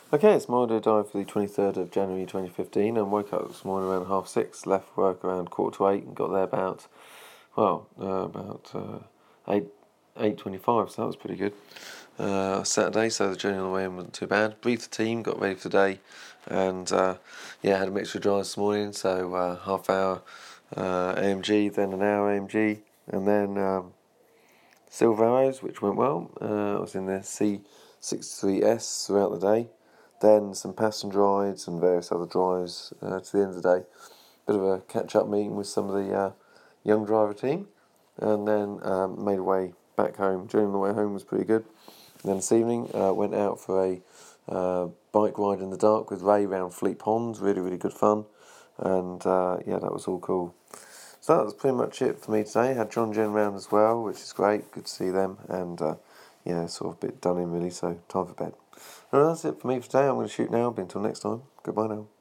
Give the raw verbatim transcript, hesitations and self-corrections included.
Okay, it's my day dive for the twenty-third of January twenty fifteen, and woke up this morning around half six, left work around quarter to eight, and got there about, well, uh, about uh, eight, eight twenty-five, so that was pretty good. Uh, Saturday, so the journey on the way in wasn't too bad. Briefed the team, got ready for the day, and uh, yeah, had a mixture of drives this morning, so uh, half hour uh, A M G, then an hour A M G, and then um, Silver Arrows, which went well. Uh, I was in the C sixty-three S throughout the day. Then some passenger rides and various other drives uh, to the end of the day. Bit of a catch-up meeting with some of the uh, young driver team, and then um, made a way back home. Journey on the way home was pretty good. And then this evening, uh, went out for a uh, bike ride in the dark with Ray around Fleet Ponds. Really, really good fun, and uh, yeah, that was all cool. So that was pretty much it for me today. Had John Jen round as well, which is great. Good to see them, and uh, yeah, sort of a bit done in really. So time for bed. Well, that's it for me for today. I'm going to shoot now. But until next time, goodbye now.